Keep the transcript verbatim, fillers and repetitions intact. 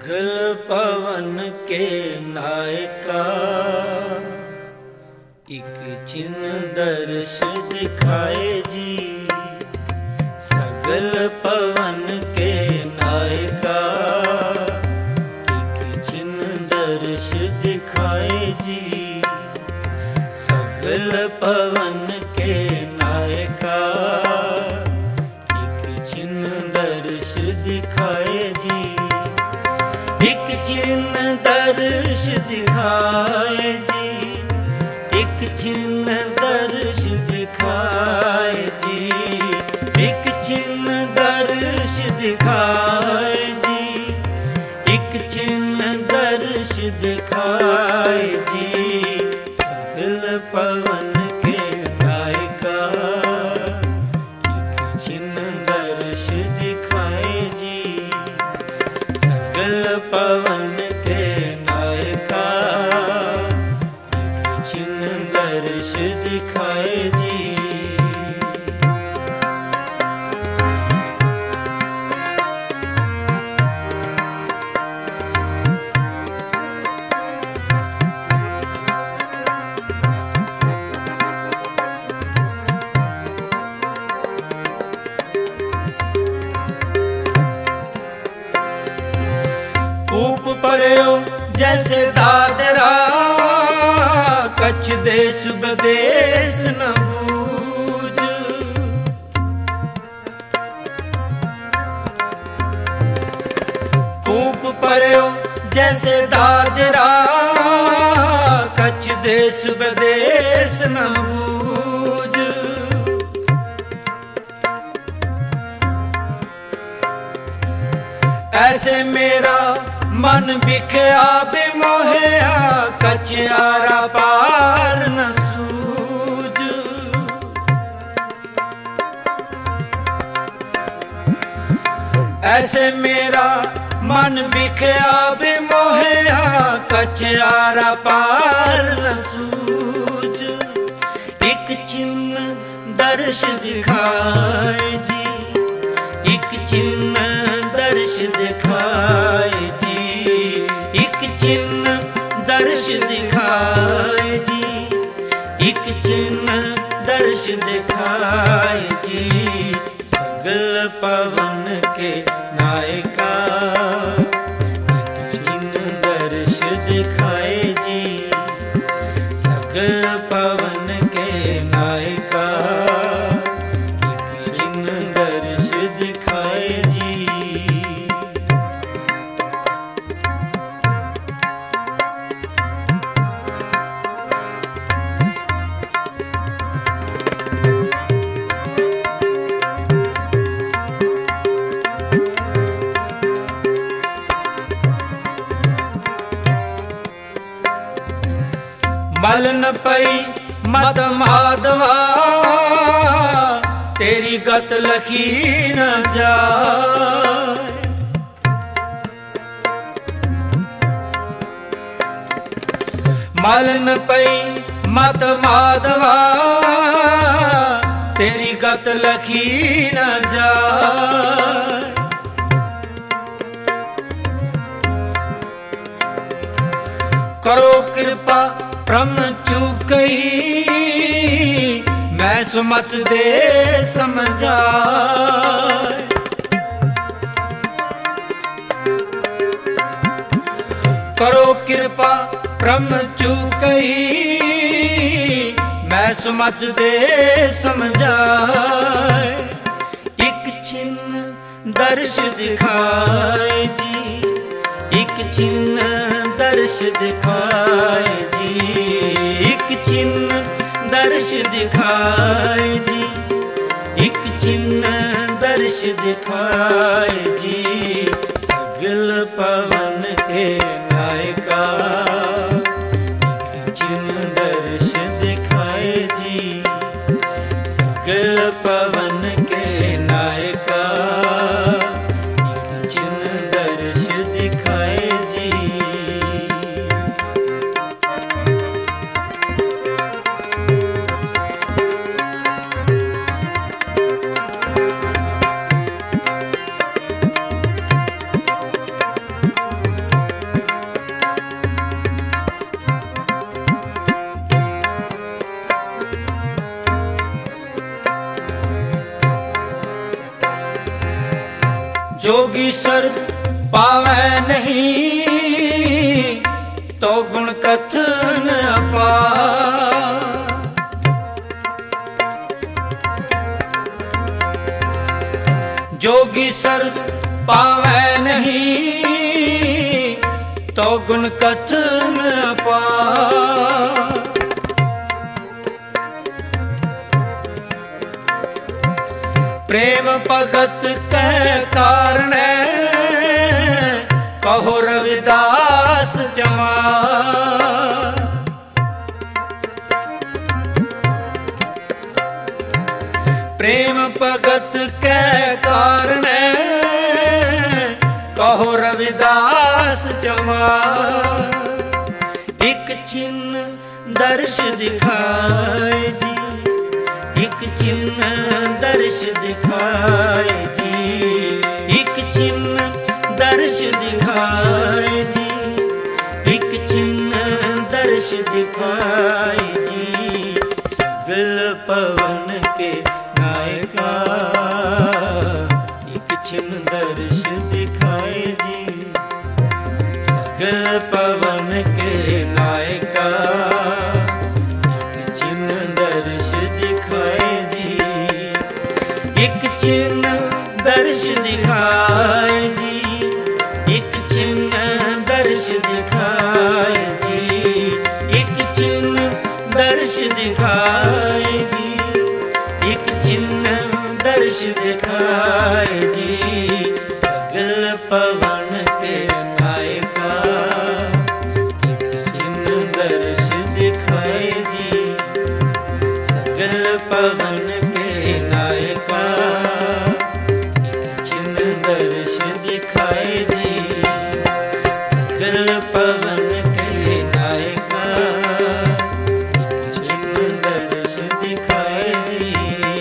सगल पवन के नायका, एक चिन्ह दर्श दिखाए जी। सगल पवन के नायका, एक चिन्ह दर्श दिखाए जी। सगल पवन के नायका, एक चिन्ह दर्श दिखाए जी। एक चिन्ह दर्श दिखाए जी, एक चिन्ह दर्श दिखाए जी। एक चिन्ह दर्श दिखाए जी, एक चिन्ह दर्श दिखाए जी। सगल पवन के नायका, एक चिन्ह दर्श दिखाए जी। सगल पवन के नायका, एक चिन्ह दर्श दिखाए जी। ऊप पर्यो जैसे दादरा, कच्छ देश बदेश न बूझ। ऊप पर्यो जैसे दादरा, कच्छ देश बदेश न बूझ। ऐसे मेरा मन बिखया बिमोहया, कच्छ आरा पार न सूझ। ऐसे मेरा मन बिखया बिमोहया, कच्छ आरा पार न सूझ। एक चिन्ह दर्श दिखाए जी, एक चिन्ह दर्श दिखाए जी। एक चिन्ह दर्श दिखाए जी, एक चिन्ह दर्श दिखाए जी। सगल पवन के नायका, एक चिन्ह दर्श दिखाए जी। सगल पवन के नायका, एक चिन्ह दर्श दिखाए जी। मल न पई मत माधवा, तेरी गत लखी न जाए। मल न पई मत माधवा, तेरी गत लखी न जाए। करो कृपा ब्रह्म चूकई, मैं सुमत दे समझाए। करो कृपा ब्रह्म चूकई, मैं सुमत दे समझाए। एक चिन्ह दर्श दिखाए जी, एक चिन्ह दर्श दिखाए जी। एक चिन्ह दर्श दिखाए जी, एक चिन्ह दर्श दिखाए जी। सगल पवन के नायका, एक चिन्ह दर्श दिखाए जी। सगल पवन के नायका, एक चिन्ह दर्श दिखाए जी। जोगी सर पावै नहीं तो गुण कथन अपार। जोगी सर पावै नहीं तो गुण कथन अपार। प्रेम भगत कै कारण कहो रविदास जमा। प्रेम भगत कै कारण कहो रविदास जमा। एक चिन्ह दर्श दिखाए जी, एक चिन्ह दर्श दिखाए जी, एक चिन्ह दर्श दिखाए जी, एक चिन्ह दर्श दिखाए जी। सगल पवन के नायका एक चिन्ह दर्श दिखाए जी। सगल पवन के नायका एक चिन्ह दर्श दिखाए जी। एक चिन्ह दर्श दिखाए जी, एक चिन्ह दर्श दिखाए जी, एक चिन्ह दर्श दिखाए जी, एक चिन्ह दर्श दिखाए जी। सगल पवन के नायका एक चिन्ह दर्श दिखाए जी। सगल पवन के नायका एक चिन्ह दर्श दिखाए जी। सगल पवन के नायका एक चिन्ह दर्श दिखाए जी।